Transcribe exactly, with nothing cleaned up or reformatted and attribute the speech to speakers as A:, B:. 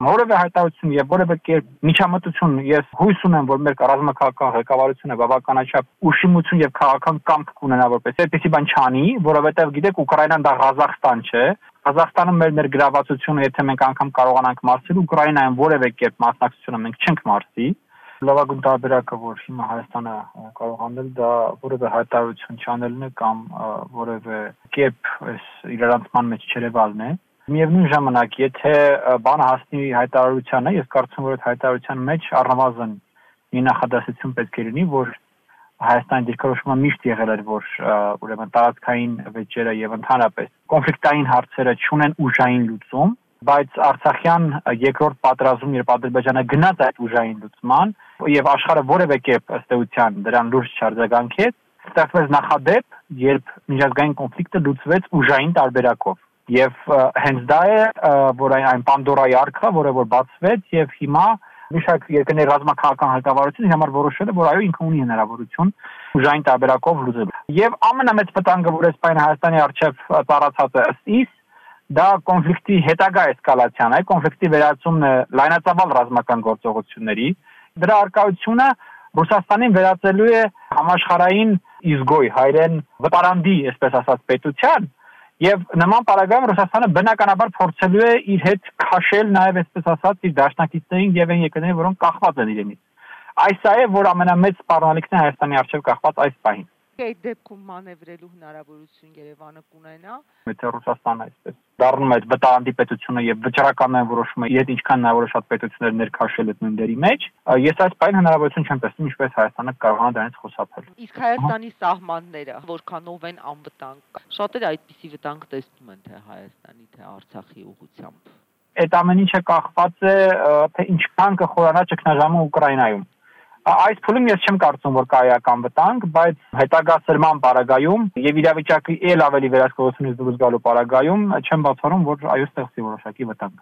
A: Որևէ հայտարարություն եւ որևէ կերպ միջամտություն ես հույս ունեմ, որ մեր ռազմաքաղաքական ղեկավարությունը բավականաչափ ուշիմություն եւ քաղաքական կամք կունենա որպես այդպեսի բան չանի, որովհետեւ գիտեք Ուկրաինան դա Ղազախստան չէ։ Ղազախստանում մեր ներգրավվածությունը, եթե մենք անգամ կարողանանք մարսել, Ուկրաինայում որևէ կերպ մասնակցությունը մենք չենք մարսի։ Լավագույն տարբերակը, որ հիմա Հայաստանը կարող անել, դա որևէ հայտարարություն չանելն է կամ որևէ կերպ այս իրարանցման մեջ չերևալն է։ Միևնույն ժամանակ, եթե բանը հասնի հայտարարությանը, ես կարծում եմ, որ այդ հայտարարության մեջ առնվազն մի նախադասություն պետք է լինի, որ Հայաստանի դիրքորոշումը միշտ եղել էր, որ ուրեմն տարածքային վեճերը եւ ընդհանրապես կոնֆլիկտային հարցերը չունեն ուժային լուծում, բայց Արցախյան երկրորդ պատերազմում, երբ Ադրբեջանը գնաց այդ ուժային լուծման եւ աշխարհը որևէ կերպ ըստ էության դրան լուրջ չարձագանքեց, ստեղծվեց նախադեպ, երբ միջազգային կոնֆլիկտը լուծվեց ուժային տարբերակով։ Եվ հենց դա է, որ այն Պանդորայի արքա, որը որ բացվեց եւ հիմա մի շարք երկրների ռազմաքաղաքական ղեկավարությունը համար որոշել է, որ այո ինքը ունի հնարավորություն ուժային տարբերակով լուծել։ Եվ ամենամեծ վտանգը, որ այսպես Հայաստանի առջև տարածած է ըստ իս, դա կոնֆլիկտի հետագա էսկալացիան է, կոնֆլիկտի վերածումն է լայնածավալ ռազմական գործողությունների։ Դրա արկայությունը Ռուսաստանին վերածելու է համաշխարհային իզգոյ հայրեն վտարանդի, այսպես ասած, պետության, եւ նման պարագայում Ռուսաստանը բնականաբար փորձելու է իր հետ քաշել նաեւ այսպես ասած իր դաշնակիցներին եւ այն երկրներին, որոնք կախված են իրենից։ Այս է, որ ամենամեծ սպառնալիքն է Հայաստանի առջև կախված այս պահին։
B: Այդ դեպքում մանևրելու հնարավորություն Երևանը կունենա։
A: Եթե Ռուսաստանը այսպես դառնում է այդ վտարանդի պետությունը եւ վճռականորեն որոշում է իր հետ ինչքան հնարավոր շատ պետություններ ներքաշել այդ նույն դերի մեջ, ես այս պահին հնարավորություն չեմ տեսնում ինչպես Հայաստանը կարողանա դրանից խուսափել։
B: Իսկ Հայաստանի սահմանները որքանով են անվտանգ։ Շատերը այդպիսի վտանգ տեսնում են թե Հայաստանի, թե Արցախի ուղղությամբ։
A: Այդ ամեն ինչը կախված է թե ինչքան կխորանա ճգնաժամը Ուկրաինայում։ Այս փուլում ես չեմ կարծում, որ կա էական վտանգ, բայց հետագա սրման պարագայում եւ իրավիճակի ել ավելի վերահսկողությունից դուրս գալու պարագայում չեմ բացառում, որ այո ստեղծի որոշակի վտանգ։